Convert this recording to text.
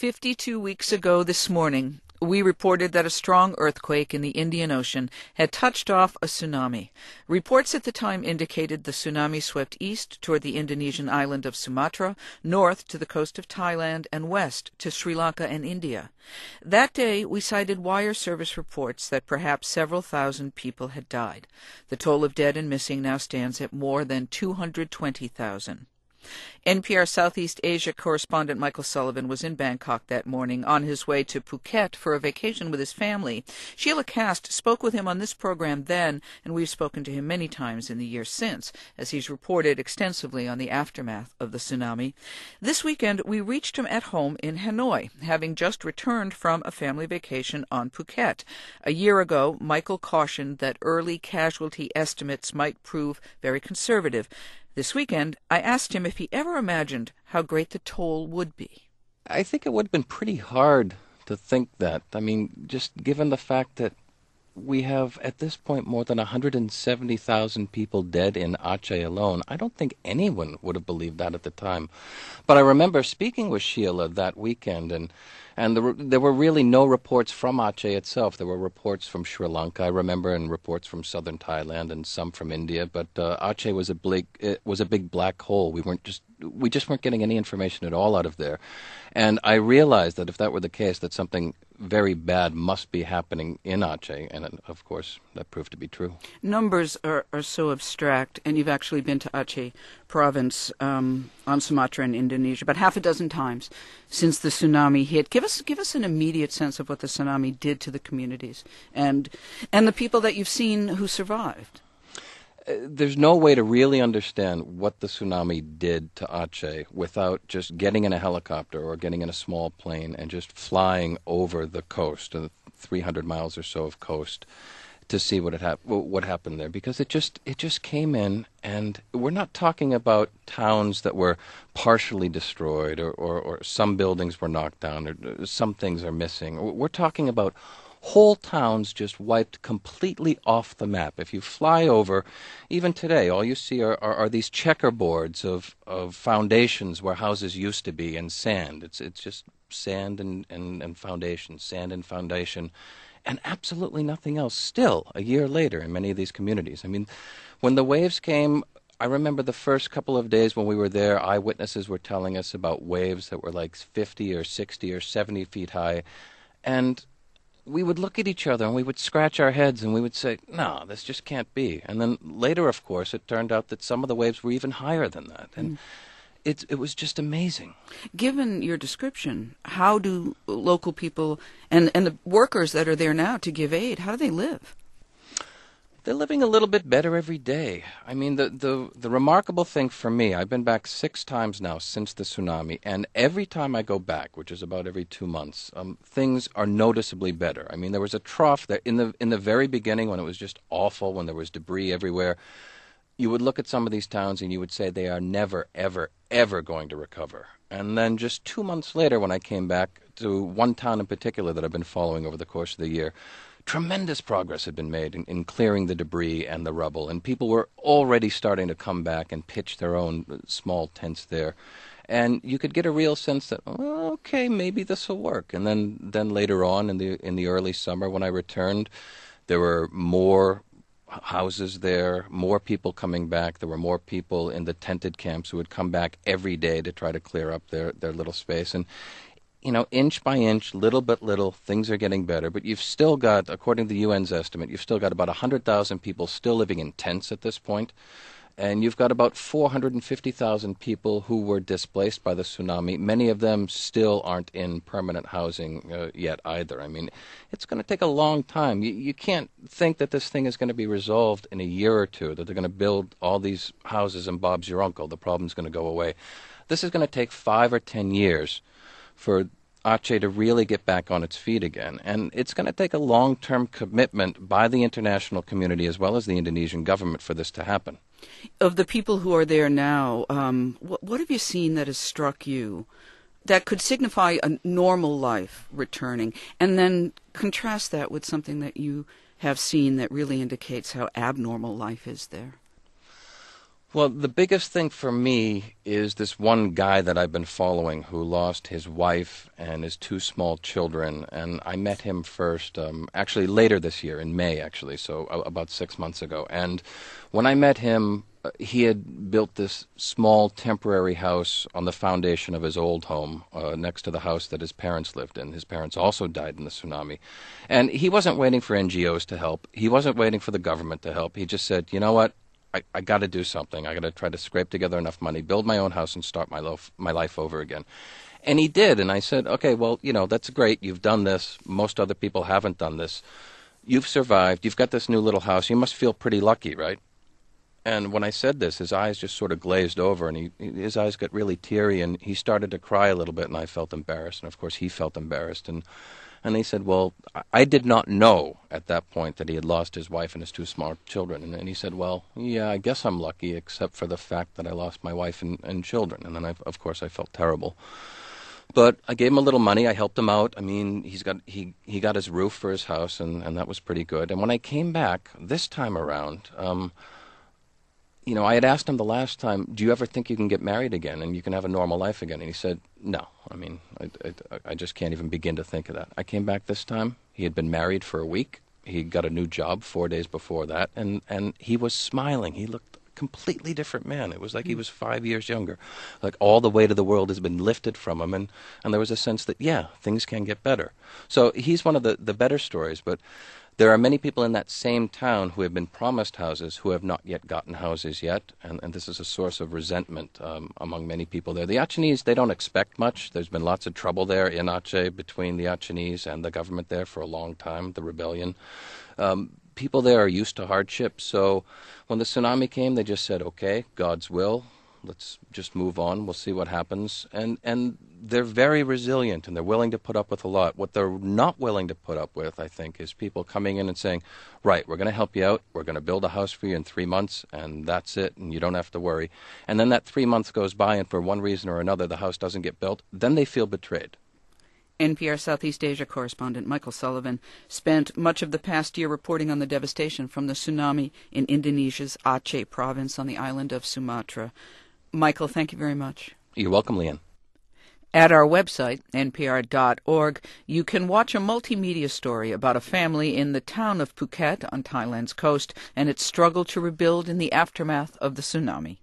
52 weeks ago this morning, we reported that a strong earthquake in the Indian Ocean had touched off a tsunami. Reports at the time indicated the tsunami swept east toward the Indonesian island of Sumatra, north to the coast of Thailand, and west to Sri Lanka and India. That day, we cited wire service reports that perhaps several thousand people had died. The toll of dead and missing now stands at more than 220,000. NPR Southeast Asia correspondent Michael Sullivan was in Bangkok that morning on his way to Phuket for a vacation with his family. Sheila Cast spoke with him on this program then, and we've spoken to him many times in the years since, as he's reported extensively on the aftermath of the tsunami. This weekend, we reached him at home in Hanoi, having just returned from a family vacation on Phuket. A year ago, Michael cautioned that early casualty estimates might prove very conservative. This weekend, I asked him if he ever imagined how great the toll would be. I think it would have been pretty hard to think that. I mean, just given the fact that we have, at this point, more than 170,000 people dead in Aceh alone. I don't think anyone would have believed that at the time. But I remember speaking with Sheila that weekend, and there were really no reports from Aceh itself. There were reports from Sri Lanka, I remember, and reports from southern Thailand and some from India. But Aceh was a big black hole. We just weren't getting any information at all out of there. And I realized that if that were the case, that something very bad must be happening in Aceh, and of course that proved to be true. Numbers are so abstract, and you've actually been to Aceh province on Sumatra in Indonesia about half a dozen times since the tsunami hit. Give us an immediate sense of what the tsunami did to the communities and the people that you've seen who survived. There's no way to really understand what the tsunami did to Aceh without just getting in a helicopter or getting in a small plane and just flying over the coast, 300 miles or so of coast, to see what happened there. Because it just came in, and we're not talking about towns that were partially destroyed or some buildings were knocked down or some things are missing. We're talking about whole towns just wiped completely off the map. If you fly over, even today, all you see are these checkerboards of foundations where houses used to be and sand. It's just sand and foundation, sand and foundation, and absolutely nothing else still a year later in many of these communities. I mean, when the waves came, I remember the first couple of days when we were there, eyewitnesses were telling us about waves that were like 50 or 60 or 70 feet high, and we would look at each other and we would scratch our heads and we would say, no, this just can't be. And then later, of course, it turned out that some of the waves were even higher than that. And it was just amazing. Given your description, how do local people and the workers that are there now to give aid, how do they live? They're living a little bit better every day. I mean, the remarkable thing for me, I've been back 6 times now since the tsunami, and every time I go back, which is about every 2 months, things are noticeably better. I mean, there was a trough there in the very beginning when it was just awful, when there was debris everywhere. You would look at some of these towns and you would say they are never, ever, ever going to recover. And then just 2 months later, when I came back to one town in particular that I've been following over the course of the year, tremendous progress had been made in clearing the debris and the rubble, and people were already starting to come back and pitch their own small tents there. And you could get a real sense that, well, okay, maybe this will work. And then later on in the early summer when I returned, there were more houses there, more people coming back. There were more people in the tented camps who would come back every day to try to clear up their little space. And you know, inch by inch, little by little, things are getting better. But you've still got, according to the UN's estimate, you've still got about 100,000 people still living in tents at this point. And you've got about 450,000 people who were displaced by the tsunami. Many of them still aren't in permanent housing yet either. I mean, it's going to take a long time. You can't think that this thing is going to be resolved in a year or two, that they're going to build all these houses and Bob's your uncle. The problem's going to go away. This is going to take 5 or 10 years for Aceh to really get back on its feet again. And it's going to take a long-term commitment by the international community as well as the Indonesian government for this to happen. Of the people who are there now, what have you seen that has struck you that could signify a normal life returning? And then contrast that with something that you have seen that really indicates how abnormal life is there. Well, the biggest thing for me is this one guy that I've been following who lost his wife and his two small children. And I met him first, actually later this year, in May, actually, so about 6 months ago. And when I met him, he had built this small temporary house on the foundation of his old home next to the house that his parents lived in. His parents also died in the tsunami. And he wasn't waiting for NGOs to help. He wasn't waiting for the government to help. He just said, you know what? I got to do something. I got to try to scrape together enough money, build my own house, and start my life over again. And he did. And I said, okay, well, that's great. You've done this. Most other people haven't done this. You've survived. You've got this new little house. You must feel pretty lucky, right? And when I said this, his eyes just sort of glazed over, and his eyes got really teary, and he started to cry a little bit, and I felt embarrassed. And, of course, he felt embarrassed. And he said, well, I did not know at that point that he had lost his wife and his two small children. And he said, well, yeah, I guess I'm lucky, except for the fact that I lost my wife and children. And then, of course, I felt terrible. But I gave him a little money. I helped him out. I mean, he got his roof for his house, and that was pretty good. And when I came back this time around, I had asked him the last time, do you ever think you can get married again and you can have a normal life again? And he said, no. I mean, I just can't even begin to think of that. I came back this time. He had been married for a week. He got a new job 4 days before that, and he was smiling. He looked a completely different man. It was like he was 5 years younger. Like all the weight of the world has been lifted from him, and there was a sense that, yeah, things can get better. So he's one of the better stories, but there are many people in that same town who have been promised houses who have not yet gotten houses yet, and this is a source of resentment among many people there. The Acehnese, they don't expect much. There's been lots of trouble there in Aceh between the Acehnese and the government there for a long time, the rebellion. People there are used to hardship, so when the tsunami came, they just said, okay, God's will. Let's just move on. We'll see what happens. And they're very resilient, and they're willing to put up with a lot. What they're not willing to put up with, I think, is people coming in and saying, right, we're going to help you out. We're going to build a house for you in 3 months, and that's it, and you don't have to worry. And then that 3 months goes by, and for one reason or another, the house doesn't get built. Then they feel betrayed. NPR Southeast Asia correspondent Michael Sullivan spent much of the past year reporting on the devastation from the tsunami in Indonesia's Aceh province on the island of Sumatra. Michael, thank you very much. You're welcome, Leanne. At our website, npr.org, you can watch a multimedia story about a family in the town of Phuket on Thailand's coast and its struggle to rebuild in the aftermath of the tsunami.